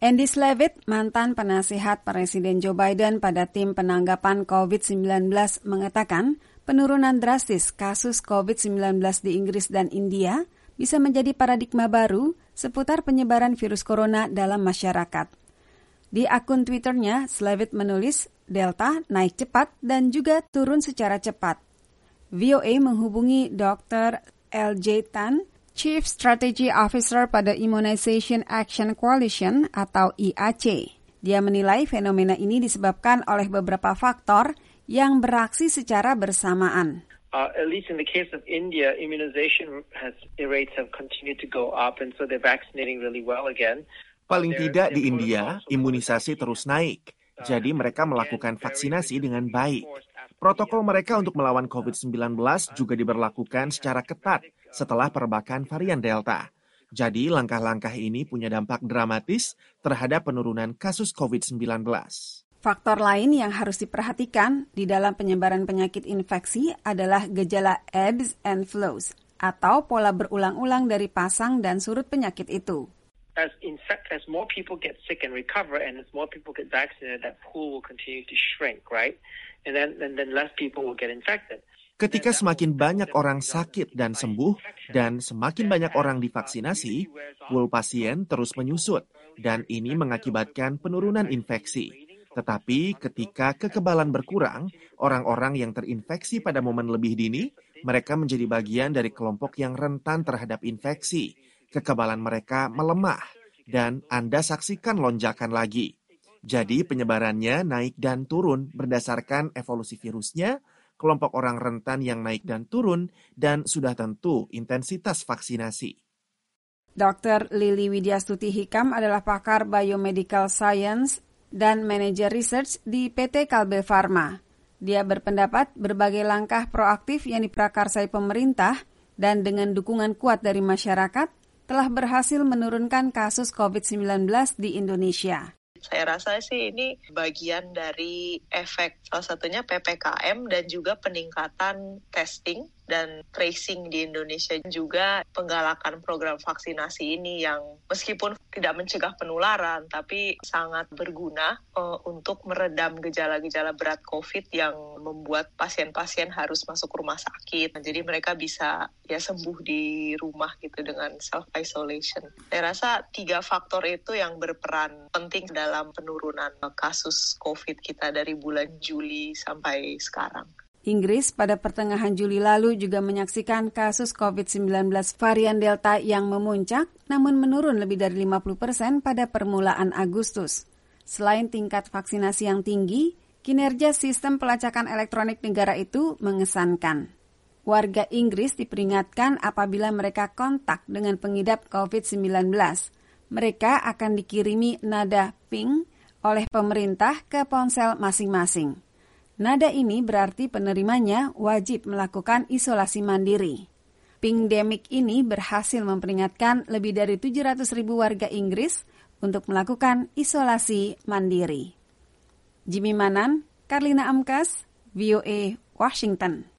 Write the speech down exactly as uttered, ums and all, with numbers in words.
Andy Slavitt, mantan penasihat Presiden Joe Biden pada tim penanggapan covid sembilan belas, mengatakan penurunan drastis kasus covid sembilan belas di Inggris dan India bisa menjadi paradigma baru seputar penyebaran virus corona dalam masyarakat. Di akun Twitternya, Slavitt menulis, Delta naik cepat dan juga turun secara cepat. V O A menghubungi dokter L J Tan, Chief Strategy Officer pada Immunization Action Coalition atau I A C. Dia menilai fenomena ini disebabkan oleh beberapa faktor yang beraksi secara bersamaan. Uh, at least in the case of India, immunization has, rates have continued to go up, and so they're vaccinating really well again. Paling tidak di India, imunisasi terus naik. Jadi mereka melakukan vaksinasi dengan baik. Protokol mereka untuk melawan covid sembilan belas juga diberlakukan secara ketat setelah perbakan varian Delta. Jadi langkah-langkah ini punya dampak dramatis terhadap penurunan kasus covid sembilan belas. Faktor lain yang harus diperhatikan di dalam penyebaran penyakit infeksi adalah gejala ebbs and flows atau pola berulang-ulang dari pasang dan surut penyakit itu. As in fact, as more people get sick and recover, and as more people get vaccinated, that pool will continue to shrink, right? And then, and then less people will get infected. Ketika semakin banyak orang sakit dan sembuh, dan semakin banyak orang divaksinasi, pool pasien terus menyusut, dan ini mengakibatkan penurunan infeksi. Tetapi ketika kekebalan berkurang, orang-orang yang terinfeksi pada momen lebih dini, mereka menjadi bagian dari kelompok yang rentan terhadap infeksi. Kekebalan mereka melemah, dan Anda saksikan lonjakan lagi. Jadi penyebarannya naik dan turun berdasarkan evolusi virusnya, kelompok orang rentan yang naik dan turun, dan sudah tentu intensitas vaksinasi. dokter Lily Widyastuti Hikam adalah pakar biomedical science dan manajer research di P T Kalbe Pharma. Dia berpendapat berbagai langkah proaktif yang diprakarsai pemerintah dan dengan dukungan kuat dari masyarakat telah berhasil menurunkan kasus covid sembilan belas di Indonesia. Saya rasa sih ini bagian dari efek salah satunya P P K M dan juga peningkatan testing dan tracing di Indonesia, juga penggalakan program vaksinasi ini yang meskipun tidak mencegah penularan tapi sangat berguna uh, untuk meredam gejala-gejala berat COVID yang membuat pasien-pasien harus masuk rumah sakit. Jadi mereka bisa ya sembuh di rumah gitu dengan self-isolation. Saya rasa tiga faktor itu yang berperan penting dalam penurunan kasus COVID kita dari bulan Juli sampai sekarang. Inggris pada pertengahan Juli lalu juga menyaksikan kasus covid sembilan belas varian Delta yang memuncak, namun menurun lebih dari lima puluh persen pada permulaan Agustus. Selain tingkat vaksinasi yang tinggi, kinerja sistem pelacakan elektronik negara itu mengesankan. Warga Inggris diperingatkan apabila mereka kontak dengan pengidap covid sembilan belas. Mereka akan dikirimi nada ping oleh pemerintah ke ponsel masing-masing. Nada ini berarti penerimanya wajib melakukan isolasi mandiri. Pingdemic ini berhasil memperingatkan lebih dari tujuh ratus ribu warga Inggris untuk melakukan isolasi mandiri. Jimmy Manan, Karlina Amkas, V O A, Washington.